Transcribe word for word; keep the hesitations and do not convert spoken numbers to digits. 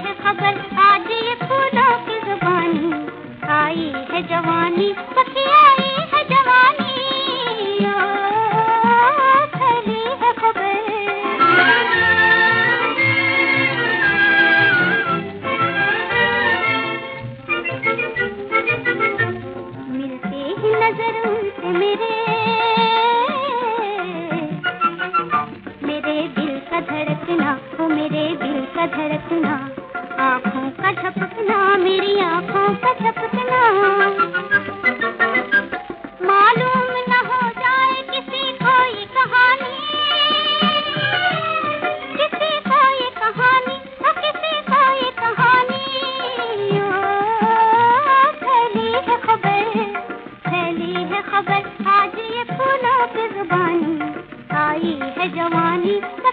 है खबर, आज ये फूलों की जुबानी, आई है जवानी, सखी आई है जवानी, ओ फैली है खबर। मिलते ही नजर उनसे मेरे, मेरे दिल का धड़कना, वो मेरे दिल का धड़कना, आँखों का झपकना, मेरी आँखों का झपकना, मालूम न हो जाए किसी को ये कहानी, किसी को ये कहानी, न किसी को ये कहानी, ओ फैली है खबर, फैली है खबर, आज ये फूलों की जुबानी, आई है जवानी।